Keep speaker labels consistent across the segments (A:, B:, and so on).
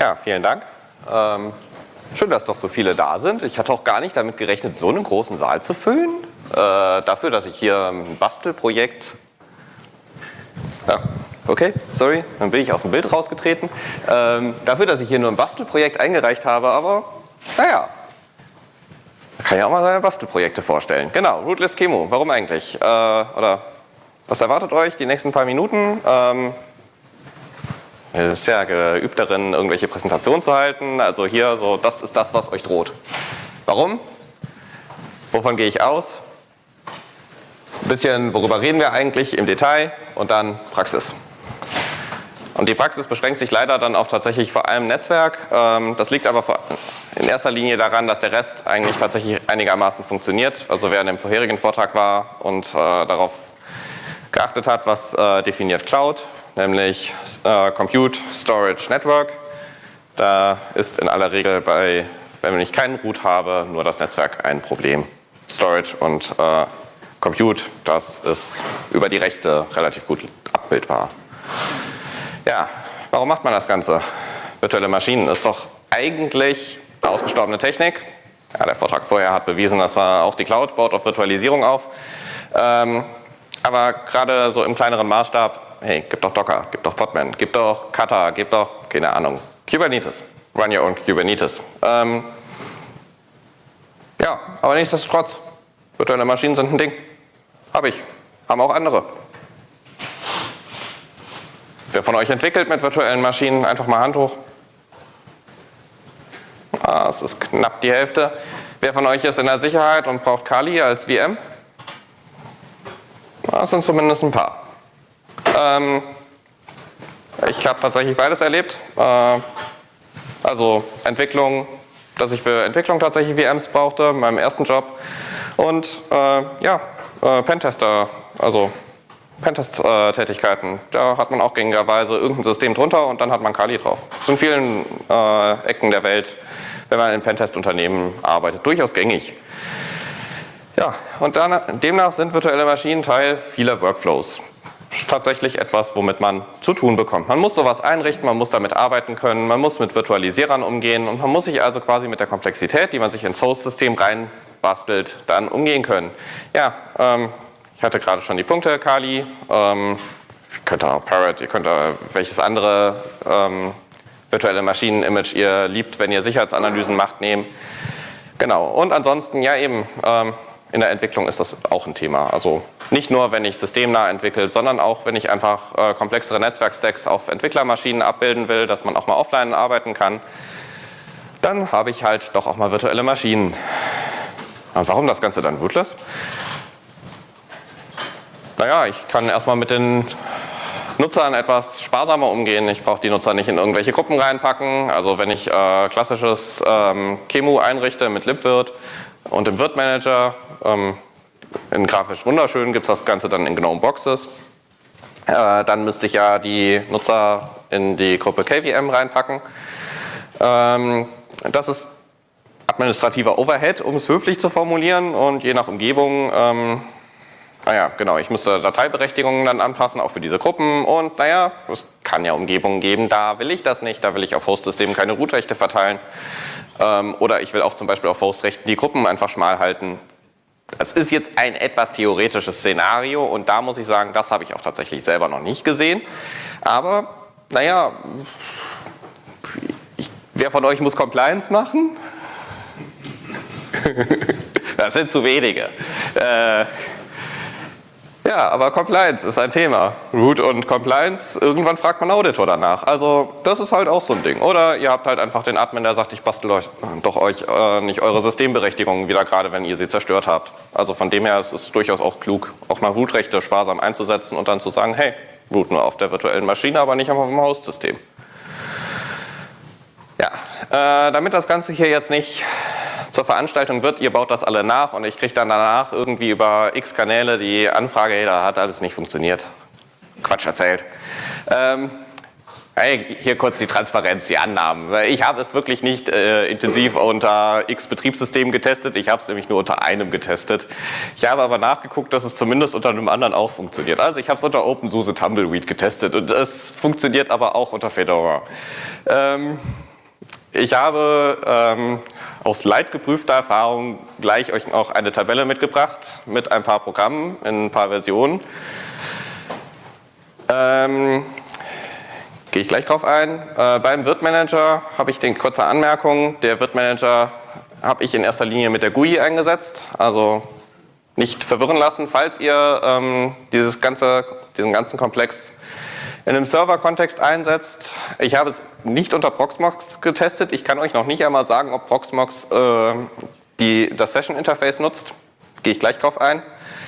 A: Ja, vielen Dank. Schön, dass doch so viele da sind. Ich hatte auch gar nicht damit gerechnet, so einen großen Saal zu füllen. Dafür, dass ich hier ein Bastelprojekt... Ja, okay, sorry, dann bin ich aus dem Bild rausgetreten. Dafür, dass ich hier nur ein Bastelprojekt eingereicht habe, aber naja, da kann ich auch mal seine Bastelprojekte vorstellen. Genau, Rootless Chemo, warum eigentlich? Oder was erwartet euch die nächsten paar Minuten? Ihr seid ja geübt darin, irgendwelche Präsentationen zu halten. Also hier, so, das ist das, was euch droht. Warum? Wovon gehe ich aus? Ein bisschen, worüber reden wir eigentlich im Detail und dann Praxis. Und die Praxis beschränkt sich leider dann auf tatsächlich vor allem Netzwerk. Das liegt aber in erster Linie daran, dass der Rest eigentlich tatsächlich einigermaßen funktioniert. Also wer in dem vorherigen Vortrag war und darauf geachtet hat, was definiert Cloud, nämlich Compute, Storage, Network. Da ist in aller Regel wenn ich keinen Root habe, nur das Netzwerk ein Problem. Storage und Compute, das ist über die Rechte relativ gut abbildbar. Ja, warum macht man das Ganze? Virtuelle Maschinen ist doch eigentlich eine ausgestorbene Technik. Ja, der Vortrag vorher hat bewiesen, dass auch die Cloud baut auf Virtualisierung auf. Aber gerade so im kleineren Maßstab, hey, gibt doch Docker, gibt doch Podman, gibt doch Kata, gibt doch, keine Ahnung, Kubernetes. Run your own Kubernetes. Ja, aber nichtsdestotrotz, virtuelle Maschinen sind ein Ding. Haben auch andere. Wer von euch entwickelt mit virtuellen Maschinen? Einfach mal Hand hoch. Es ist knapp die Hälfte. Wer von euch ist in der Sicherheit und braucht Kali als VM? Das sind zumindest ein paar. Ich habe tatsächlich beides erlebt. Also Entwicklung, dass ich für Entwicklung tatsächlich VMs brauchte, in meinem ersten Job. Und Pentester, also Pentest-Tätigkeiten. Da hat man auch gängigerweise irgendein System drunter und dann hat man Kali drauf. Das ist in vielen Ecken der Welt, wenn man in Pentest-Unternehmen arbeitet, durchaus gängig. Ja, und demnach sind virtuelle Maschinen Teil vieler Workflows. Tatsächlich etwas, womit man zu tun bekommt. Man muss sowas einrichten, man muss damit arbeiten können, man muss mit Virtualisierern umgehen und man muss sich also quasi mit der Komplexität, die man sich ins Host-System reinbastelt, dann umgehen können. Ja, ich hatte gerade schon die Punkte, Kali, ihr könnt auch Parrot, ihr könnt welches andere virtuelle Maschinen-Image ihr liebt, wenn ihr Sicherheitsanalysen macht, nehmen. Genau, und ansonsten, ja eben, in der Entwicklung ist das auch ein Thema. Also nicht nur, wenn ich systemnah entwickle, sondern auch, wenn ich einfach komplexere Netzwerkstacks auf Entwicklermaschinen abbilden will, dass man auch mal offline arbeiten kann, dann habe ich halt doch auch mal virtuelle Maschinen. Und warum das Ganze dann rootless? Naja, ich kann erstmal mit den Nutzern etwas sparsamer umgehen. Ich brauche die Nutzer nicht in irgendwelche Gruppen reinpacken. Also wenn ich klassisches Chemo einrichte mit libvirt und im Virt-Manager, in grafisch wunderschön gibt es das Ganze dann in GNOME Boxes. Dann müsste ich ja die Nutzer in die Gruppe KVM reinpacken. Das ist administrativer Overhead, um es höflich zu formulieren, und je nach Umgebung, ich müsste Dateiberechtigungen dann anpassen, auch für diese Gruppen, und es kann ja Umgebungen geben, da will ich das nicht, da will ich auf Host-Systemen keine Root-Rechte verteilen. Oder ich will auch zum Beispiel auf Host-Rechten die Gruppen einfach schmal halten. Es ist jetzt ein etwas theoretisches Szenario und da muss ich sagen, das habe ich auch tatsächlich selber noch nicht gesehen. Aber, wer von euch muss Compliance machen? Das sind zu wenige. Ja, aber Compliance ist ein Thema. Root und Compliance, irgendwann fragt man Auditor danach. Also das ist halt auch so ein Ding. Oder ihr habt halt einfach den Admin, der sagt, ich bastel euch nicht eure Systemberechtigungen wieder, gerade wenn ihr sie zerstört habt. Also von dem her ist es durchaus auch klug, auch mal Root-Rechte sparsam einzusetzen und dann zu sagen, hey, Root nur auf der virtuellen Maschine, aber nicht auf dem Host-System. Ja, damit das Ganze hier jetzt nicht zur Veranstaltung wird, ihr baut das alle nach und ich kriege dann danach irgendwie über x Kanäle die Anfrage, hey, da hat alles nicht funktioniert. Quatsch erzählt. Hey, hier kurz die Transparenz, die Annahmen. Ich habe es wirklich nicht intensiv unter x Betriebssystemen getestet, ich habe es nämlich nur unter einem getestet. Ich habe aber nachgeguckt, dass es zumindest unter einem anderen auch funktioniert. Also ich habe es unter OpenSUSE Tumbleweed getestet und es funktioniert aber auch unter Fedora. Ich habe aus leidgeprüfter Erfahrung gleich euch noch eine Tabelle mitgebracht mit ein paar Programmen in ein paar Versionen. Gehe ich gleich drauf ein. Beim Virt-Manager habe ich den kurze Anmerkung. Der Virt-Manager habe ich in erster Linie mit der GUI eingesetzt. Also nicht verwirren lassen, falls ihr diesen ganzen Komplex in einem Server-Kontext einsetzt. Ich habe es nicht unter Proxmox getestet. Ich kann euch noch nicht einmal sagen, ob Proxmox das Session-Interface nutzt. Gehe ich gleich drauf ein.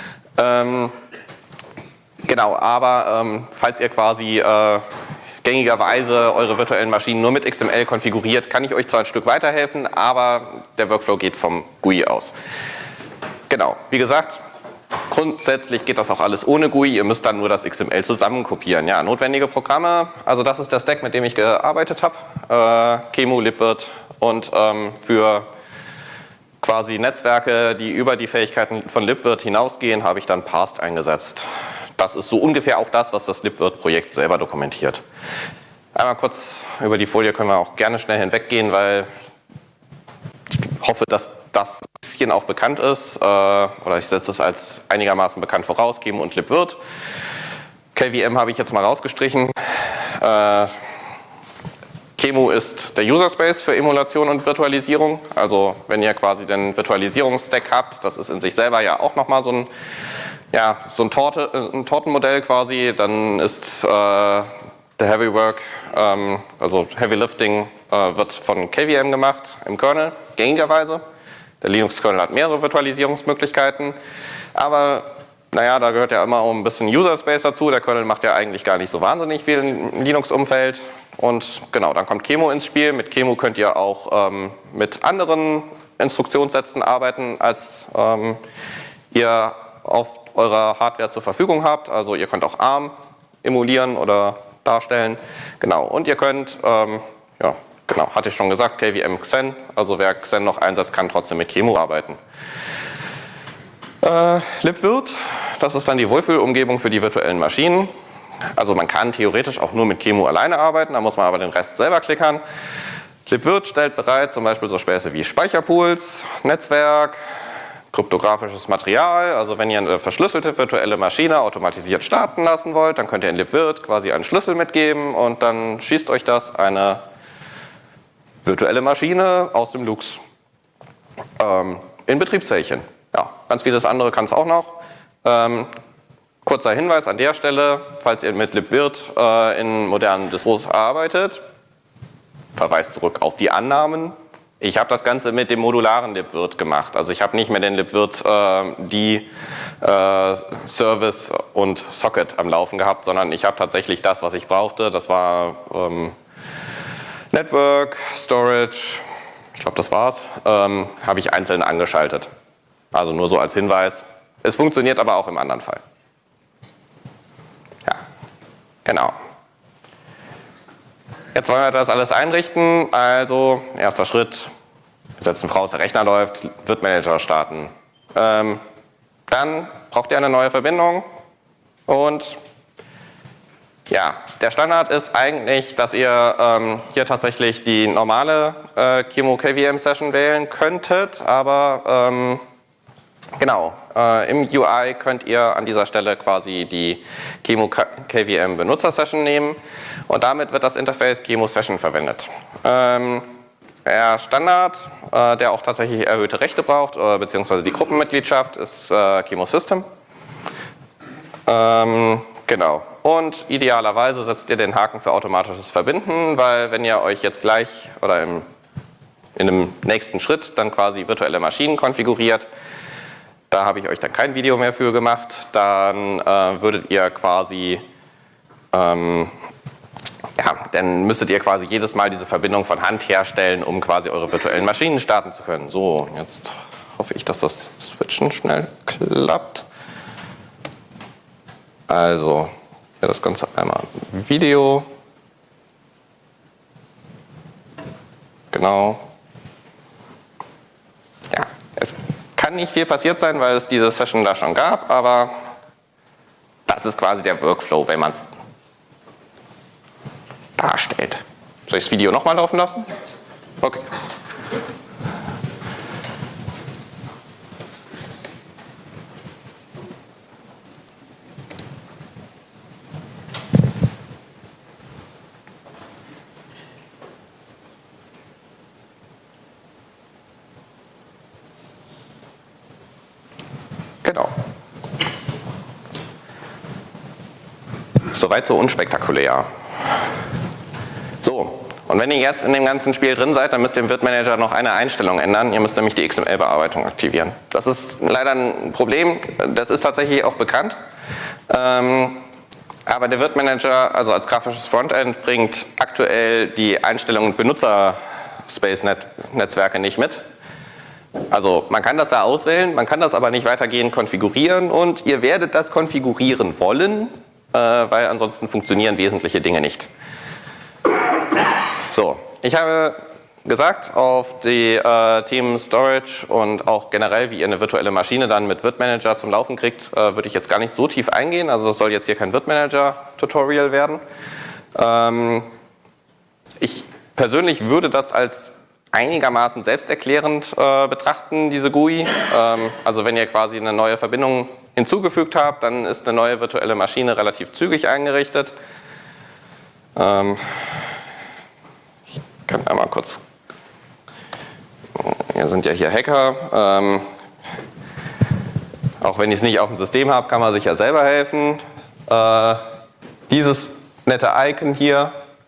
A: Genau, aber falls ihr quasi gängigerweise eure virtuellen Maschinen nur mit XML konfiguriert, kann ich euch zwar ein Stück weiterhelfen, aber der Workflow geht vom GUI aus. Genau, wie gesagt, grundsätzlich geht das auch alles ohne GUI, ihr müsst dann nur das XML zusammenkopieren. Ja, notwendige Programme, also das ist der Stack, mit dem ich gearbeitet habe, QEMU, libvirt und für quasi Netzwerke, die über die Fähigkeiten von libvirt hinausgehen, habe ich dann Parst eingesetzt. Das ist so ungefähr auch das, was das libvirt-Projekt selber dokumentiert. Einmal kurz über die Folie können wir auch gerne schnell hinweggehen, weil ich hoffe, dass das ein bisschen auch bekannt ist. Oder ich setze es als einigermaßen bekannt voraus, QEMU und libvirt. KVM habe ich jetzt mal rausgestrichen. QEMU ist der User Space für Emulation und Virtualisierung. Also wenn ihr quasi den Virtualisierungsstack habt, das ist in sich selber ja auch nochmal so ein Tortenmodell quasi, dann ist der Heavy Work, also Heavy Lifting, wird von KVM gemacht im Kernel, gängigerweise. Der Linux-Kernel hat mehrere Virtualisierungsmöglichkeiten, aber naja, da gehört ja immer auch ein bisschen User Space dazu. Der Kernel macht ja eigentlich gar nicht so wahnsinnig viel im Linux-Umfeld. Und genau, dann kommt QEMU ins Spiel. Mit QEMU könnt ihr auch mit anderen Instruktionssätzen arbeiten, als ihr auf eurer Hardware zur Verfügung habt. Also ihr könnt auch ARM emulieren oder darstellen. Genau, und ihr könnt, ja, genau, hatte ich schon gesagt, KVM Xen. Also wer Xen noch einsetzt, kann trotzdem mit QEMU arbeiten. libvirt, das ist dann die Wohlfühlumgebung für die virtuellen Maschinen. Also man kann theoretisch auch nur mit QEMU alleine arbeiten, da muss man aber den Rest selber klickern. libvirt stellt bereit zum Beispiel so Späße wie Speicherpools, Netzwerk, kryptografisches Material. Also wenn ihr eine verschlüsselte virtuelle Maschine automatisiert starten lassen wollt, dann könnt ihr in libvirt quasi einen Schlüssel mitgeben und dann schießt euch das eine virtuelle Maschine aus dem Lux in Betriebszellchen. Ja, ganz vieles andere kann es auch noch. Kurzer Hinweis an der Stelle, falls ihr mit libvirt in modernen Distros arbeitet, Verweis zurück auf die Annahmen. Ich habe das Ganze mit dem modularen libvirt gemacht. Also ich habe nicht mit den libvirt die Service und Socket am Laufen gehabt, sondern ich habe tatsächlich das, was ich brauchte. Das war Network, Storage, ich glaube das war's, habe ich einzeln angeschaltet. Also nur so als Hinweis. Es funktioniert aber auch im anderen Fall. Ja, genau. Jetzt wollen wir das alles einrichten. Also erster Schritt, wir setzen voraus, der Rechner läuft, Virt-Manager starten. Dann braucht ihr eine neue Verbindung und ja, der Standard ist eigentlich, dass ihr hier tatsächlich die normale QEMU KVM Session wählen könntet, aber genau, im UI könnt ihr an dieser Stelle quasi die QEMU KVM Benutzer Session nehmen und damit wird das Interface QEMU Session verwendet. Der Standard, der auch tatsächlich erhöhte Rechte braucht, beziehungsweise die Gruppenmitgliedschaft, ist QEMU System. Genau. Und idealerweise setzt ihr den Haken für automatisches Verbinden, weil wenn ihr euch jetzt gleich oder in einem nächsten Schritt dann quasi virtuelle Maschinen konfiguriert, da habe ich euch dann kein Video mehr für gemacht, dann würdet ihr quasi, ja, dann müsstet ihr quasi jedes Mal diese Verbindung von Hand herstellen, um quasi eure virtuellen Maschinen starten zu können. So, jetzt hoffe ich, dass das Switchen schnell klappt. Also, ja, das Ganze einmal Video. Genau. Ja, es kann nicht viel passiert sein, weil es diese Session da schon gab, aber das ist quasi der Workflow, wenn man es darstellt. Soll ich das Video nochmal laufen lassen? Okay. Genau. Soweit so unspektakulär. So, und wenn ihr jetzt in dem ganzen Spiel drin seid, dann müsst ihr im Virt-Manager noch eine Einstellung ändern. Ihr müsst nämlich die XML-Bearbeitung aktivieren. Das ist leider ein Problem, das ist tatsächlich auch bekannt. Aber der Virt-Manager, also als grafisches Frontend, bringt aktuell die Einstellungen für Nutzer-Space-Netzwerke nicht mit. Also man kann das da auswählen, man kann das aber nicht weitergehend konfigurieren und ihr werdet das konfigurieren wollen, weil ansonsten funktionieren wesentliche Dinge nicht. So, ich habe gesagt, auf die Themen Storage und auch generell, wie ihr eine virtuelle Maschine dann mit Virt-Manager zum Laufen kriegt, würde ich jetzt gar nicht so tief eingehen. Also das soll jetzt hier kein Virt-Manager-Tutorial werden. Ich persönlich würde das als einigermaßen selbsterklärend betrachten, diese GUI. Also wenn ihr quasi eine neue Verbindung hinzugefügt habt, dann ist eine neue virtuelle Maschine relativ zügig eingerichtet. Ich kann einmal kurz, wir sind ja hier Hacker. Auch wenn ich es nicht auf dem System habe, kann man sich ja selber helfen. Dieses nette Icon hier,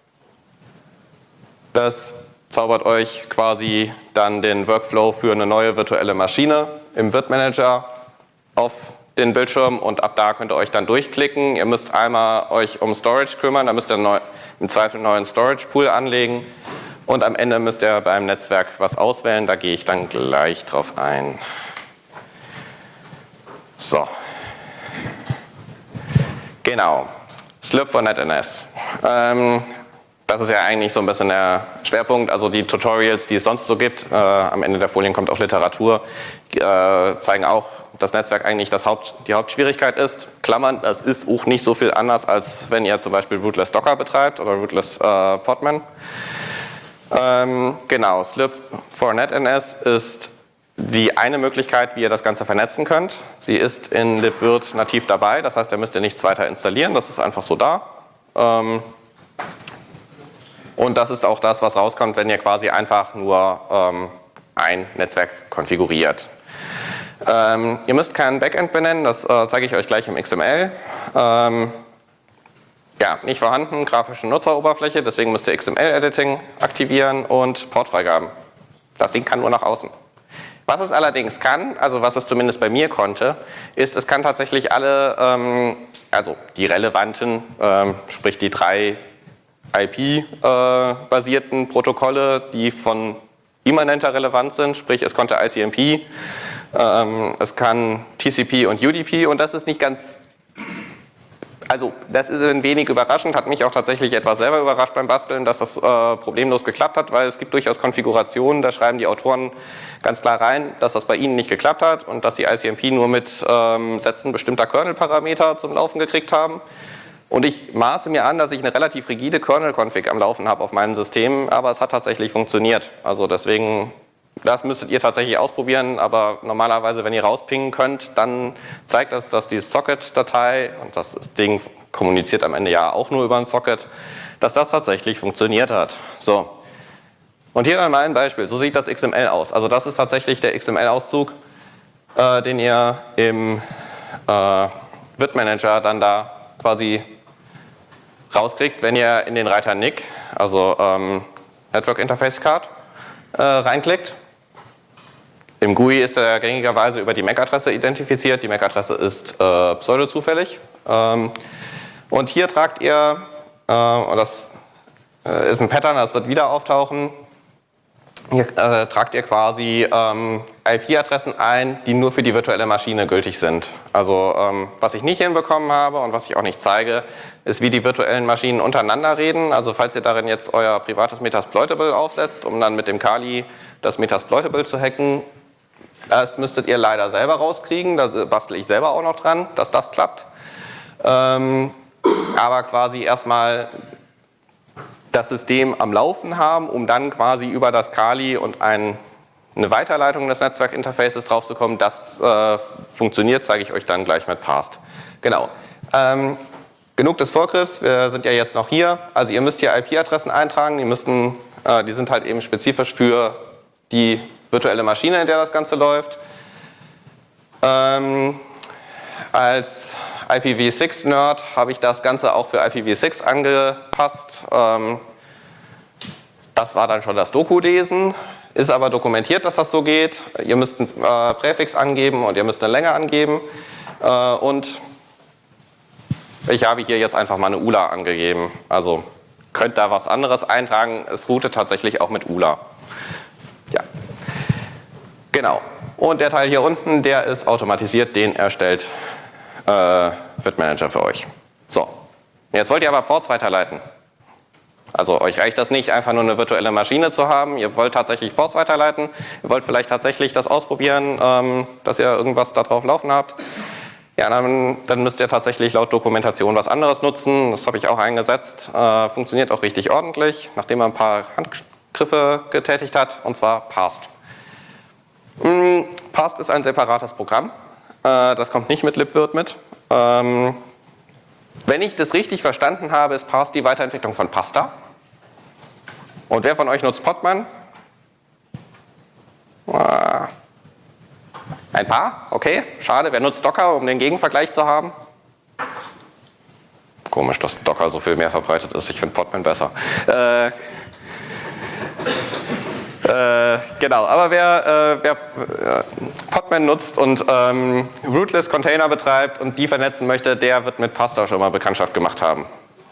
A: das zaubert euch quasi dann den Workflow für eine neue virtuelle Maschine im Virt-Manager auf den Bildschirm und ab da könnt ihr euch dann durchklicken. Ihr müsst einmal euch um Storage kümmern, da müsst ihr im Zweifel einen neuen Storage-Pool anlegen und am Ende müsst ihr beim Netzwerk was auswählen, da gehe ich dann gleich drauf ein. So. Genau. Slurp for NetNS. Das ist ja eigentlich so ein bisschen der Schwerpunkt, also die Tutorials, die es sonst so gibt, am Ende der Folien kommt auch Literatur, zeigen auch, dass Netzwerk eigentlich die Hauptschwierigkeit ist. Klammern, das ist auch nicht so viel anders, als wenn ihr zum Beispiel Rootless Docker betreibt oder Rootless Podman. Genau, Slurp for NetNS ist die eine Möglichkeit, wie ihr das Ganze vernetzen könnt. Sie ist in libvirt nativ dabei, das heißt, ihr müsst ihr nichts weiter installieren, das ist einfach so da. Und das ist auch das, was rauskommt, wenn ihr quasi einfach nur ein Netzwerk konfiguriert. Ihr müsst kein Backend benennen, das zeige ich euch gleich im XML. Ja, nicht vorhanden, grafische Nutzeroberfläche, deswegen müsst ihr XML-Editing aktivieren und Portfreigaben. Das Ding kann nur nach außen. Was es allerdings kann, also was es zumindest bei mir konnte, ist, es kann tatsächlich alle, also die relevanten, sprich die 3 IP-basierten Protokolle, die von immanenter Relevanz sind, sprich es konnte ICMP, es kann TCP und UDP und das ist nicht ganz, also das ist ein wenig überraschend, hat mich auch tatsächlich etwas selber überrascht beim Basteln, dass das problemlos geklappt hat, weil es gibt durchaus Konfigurationen, da schreiben die Autoren ganz klar rein, dass das bei ihnen nicht geklappt hat und dass die ICMP nur mit Sätzen bestimmter Kernel-Parameter zum Laufen gekriegt haben. Und ich maße mir an, dass ich eine relativ rigide Kernel-Config am Laufen habe auf meinen Systemen, aber es hat tatsächlich funktioniert. Also deswegen, das müsstet ihr tatsächlich ausprobieren, aber normalerweise, wenn ihr rauspingen könnt, dann zeigt das, dass die Socket-Datei, und das Ding kommuniziert am Ende ja auch nur über ein Socket, dass das tatsächlich funktioniert hat. So. Und hier dann mal ein Beispiel. So sieht das XML aus. Also das ist tatsächlich der XML-Auszug, den ihr im Virt-Manager dann da quasi rauskriegt, wenn ihr in den Reiter NIC, also Network Interface Card, reinklickt. Im GUI ist er gängigerweise über die MAC-Adresse identifiziert. Die MAC-Adresse ist pseudozufällig. Und hier tragt ihr, und das ist ein Pattern, das wird wieder auftauchen, hier tragt ihr quasi IP-Adressen ein, die nur für die virtuelle Maschine gültig sind. Also was ich nicht hinbekommen habe und was ich auch nicht zeige, ist, wie die virtuellen Maschinen untereinander reden. Also falls ihr darin jetzt euer privates Metasploitable aufsetzt, um dann mit dem Kali das Metasploitable zu hacken, das müsstet ihr leider selber rauskriegen. Da bastle ich selber auch noch dran, dass das klappt. Aber quasi erstmal das System am Laufen haben, um dann quasi über das Kali und eine Weiterleitung des Netzwerkinterfaces draufzukommen. Das funktioniert, zeige ich euch dann gleich mit Parsed. Genau. Genug des Vorgriffs, wir sind ja jetzt noch hier. Also ihr müsst hier IP-Adressen eintragen, die sind halt eben spezifisch für die virtuelle Maschine, in der das Ganze läuft. Als IPv6-Nerd habe ich das Ganze auch für IPv6 angepasst. Das war dann schon das Doku-Lesen, ist aber dokumentiert, dass das so geht. Ihr müsst einen Präfix angeben und ihr müsst eine Länge angeben. Und ich habe hier jetzt einfach mal eine ULA angegeben. Also könnt da was anderes eintragen. Es routet tatsächlich auch mit ULA. Ja, genau. Und der Teil hier unten, der ist automatisiert, den erstellt VirtManager für euch. So, jetzt wollt ihr aber Ports weiterleiten. Also euch reicht das nicht, einfach nur eine virtuelle Maschine zu haben. Ihr wollt tatsächlich Ports weiterleiten. Ihr wollt vielleicht tatsächlich das ausprobieren, dass ihr irgendwas da drauf laufen habt. Ja, dann müsst ihr tatsächlich laut Dokumentation was anderes nutzen. Das habe ich auch eingesetzt. Funktioniert auch richtig ordentlich, nachdem man ein paar Handgriffe getätigt hat, und zwar Parsed. Parsed ist ein separates Programm. Das kommt nicht mit libvirt mit. Wenn ich das richtig verstanden habe, ist Parsed die Weiterentwicklung von Pasta. Und wer von euch nutzt Podman? Ein paar? Okay, schade. Wer nutzt Docker, um den Gegenvergleich zu haben? Komisch, dass Docker so viel mehr verbreitet ist. Ich finde Podman besser. Genau, aber wer Podman nutzt und Rootless Container betreibt und die vernetzen möchte, der wird mit Pasta schon mal Bekanntschaft gemacht haben.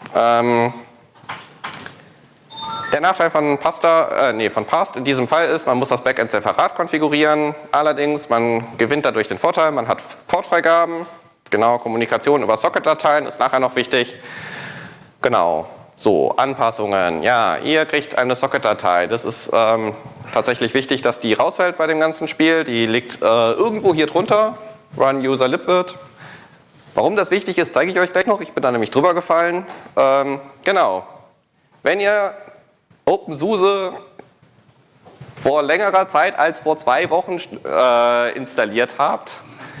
A: Der Nachteil von Parsed in diesem Fall ist, man muss das Backend separat konfigurieren. Allerdings, man gewinnt dadurch den Vorteil, man hat Portfreigaben. Genau, Kommunikation über Socket-Dateien ist nachher noch wichtig. Genau, so, Anpassungen. Ja, ihr kriegt eine Socket-Datei. Das ist tatsächlich wichtig, dass die rausfällt bei dem ganzen Spiel. Die liegt irgendwo hier drunter, Run User libvirt. Warum das wichtig ist, zeige ich euch gleich noch. Ich bin da nämlich drüber gefallen. Genau, wenn ihr OpenSUSE vor längerer Zeit als vor 2 Wochen installiert habt.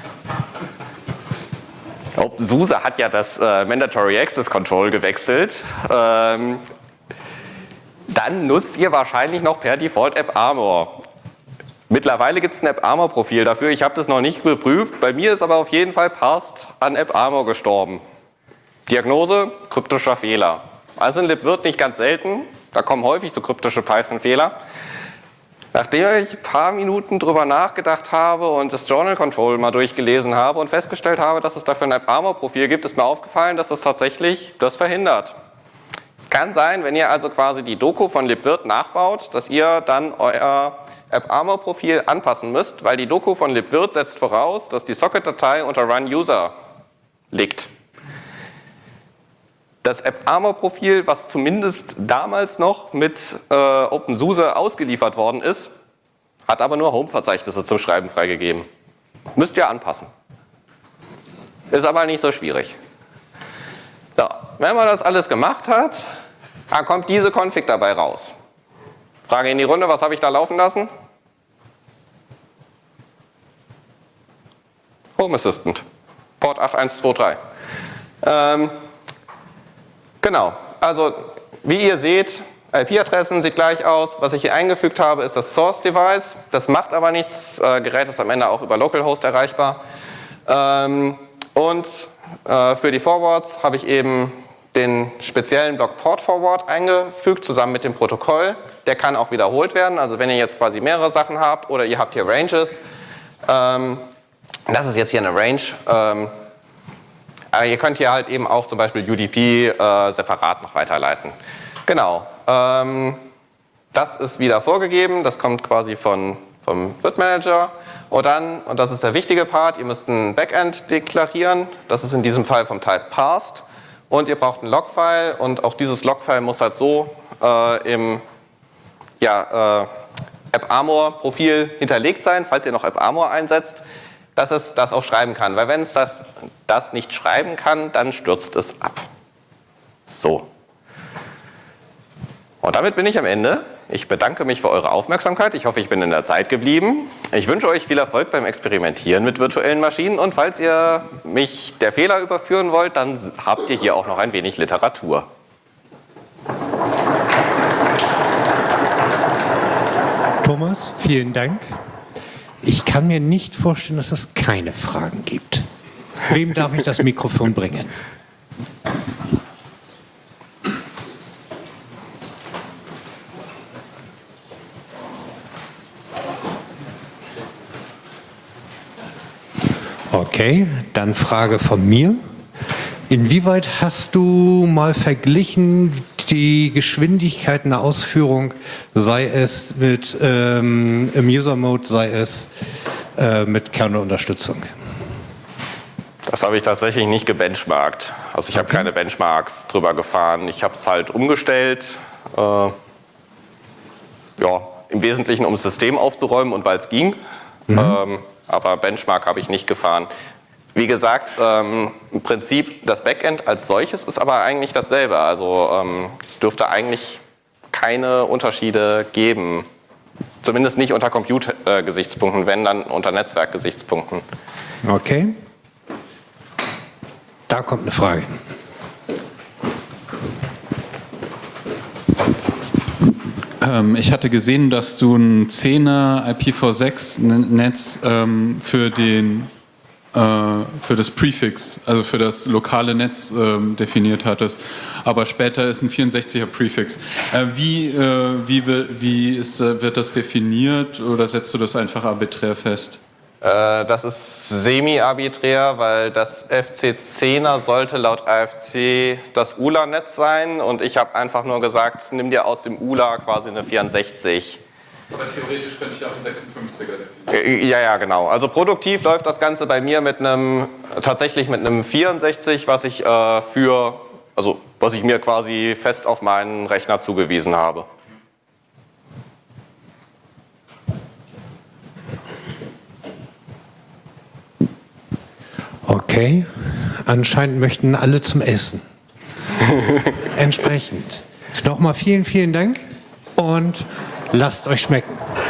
A: OpenSUSE hat ja das Mandatory Access Control gewechselt. Dann nutzt ihr wahrscheinlich noch per Default AppArmor. Mittlerweile gibt es ein AppArmor-Profil dafür. Ich habe das noch nicht geprüft. Bei mir ist aber auf jeden Fall Parsed an AppArmor gestorben. Diagnose: kryptischer Fehler. Also in libvirt nicht ganz selten. Da kommen häufig so kryptische Python-Fehler. Nachdem ich ein paar Minuten drüber nachgedacht habe und das Journal Control mal durchgelesen habe und festgestellt habe, dass es dafür ein AppArmor-Profil gibt, ist mir aufgefallen, dass das tatsächlich das verhindert. Es kann sein, wenn ihr also quasi die Doku von libvirt nachbaut, dass ihr dann euer AppArmor-Profil anpassen müsst, weil die Doku von libvirt setzt voraus, dass die Socket-Datei unter Run User liegt. Das AppArmor-Profil, was zumindest damals noch mit OpenSUSE ausgeliefert worden ist, hat aber nur Home-Verzeichnisse zum Schreiben freigegeben. Müsst ihr anpassen. Ist aber nicht so schwierig. So, wenn man das alles gemacht hat, dann kommt diese Config dabei raus. Frage in die Runde, was habe ich da laufen lassen? Home Assistant, Port 8123. Genau, also wie ihr seht, IP-Adressen sieht gleich aus. Was ich hier eingefügt habe, ist das Source-Device. Das macht aber nichts, Gerät ist am Ende auch über Localhost erreichbar. Und für die Forwards habe ich eben den speziellen Block Port Forward eingefügt, zusammen mit dem Protokoll. Der kann auch wiederholt werden, also wenn ihr jetzt quasi mehrere Sachen habt oder ihr habt hier Ranges. Das ist jetzt hier eine Range. Aber ihr könnt hier halt eben auch zum Beispiel UDP separat noch weiterleiten. Genau, das ist wieder vorgegeben, das kommt quasi vom VirtManager. Und dann, und das ist der wichtige Part, ihr müsst ein Backend deklarieren. Das ist in diesem Fall vom Type Parsed. Und ihr braucht ein Logfile und auch dieses Logfile muss halt so im AppArmor-Profil hinterlegt sein, falls ihr noch AppArmor einsetzt, dass es das auch schreiben kann. Weil wenn es das nicht schreiben kann, dann stürzt es ab. So. Und damit bin ich am Ende. Ich bedanke mich für eure Aufmerksamkeit. Ich hoffe, ich bin in der Zeit geblieben. Ich wünsche euch viel Erfolg beim Experimentieren mit virtuellen Maschinen. Und falls ihr mich der Fehler überführen wollt, dann habt ihr hier auch noch ein wenig Literatur.
B: Thomas, vielen Dank. Ich kann mir nicht vorstellen, dass es keine Fragen gibt. Wem darf ich das Mikrofon bringen? Okay, dann Frage von mir. Inwieweit hast du mal verglichen die Geschwindigkeit einer Ausführung, sei es mit im User-Mode, sei es mit Kernelunterstützung?
A: Das habe ich tatsächlich nicht gebenchmarkt. Also ich habe keine Benchmarks drüber gefahren. Ich habe es halt umgestellt, ja, im Wesentlichen um das System aufzuräumen und weil es ging. Aber Benchmark habe ich nicht gefahren. Wie gesagt, im Prinzip das Backend als solches ist aber eigentlich dasselbe. Also es dürfte eigentlich keine Unterschiede geben. Zumindest nicht unter Compute-Gesichtspunkten, wenn dann unter Netzwerkgesichtspunkten.
B: Okay. Da kommt eine Frage.
C: Ich hatte gesehen, dass du ein 10er IPv6-Netz für das Prefix, also für das lokale Netz definiert hattest, aber später ist ein 64er Prefix. Wird das definiert oder setzt du das einfach arbiträr fest?
A: Das ist semi-arbiträr, weil das FC10er sollte laut AFC das ULA-Netz sein und ich habe einfach nur gesagt, nimm dir aus dem ULA quasi eine 64.
C: Aber theoretisch könnte ich auch einen 56er definieren.
A: Ja, genau. Also produktiv läuft das Ganze bei mir tatsächlich mit einem 64, was ich mir quasi fest auf meinen Rechner zugewiesen habe.
B: Okay, anscheinend möchten alle zum Essen. Entsprechend. Nochmal vielen, vielen Dank und lasst euch schmecken.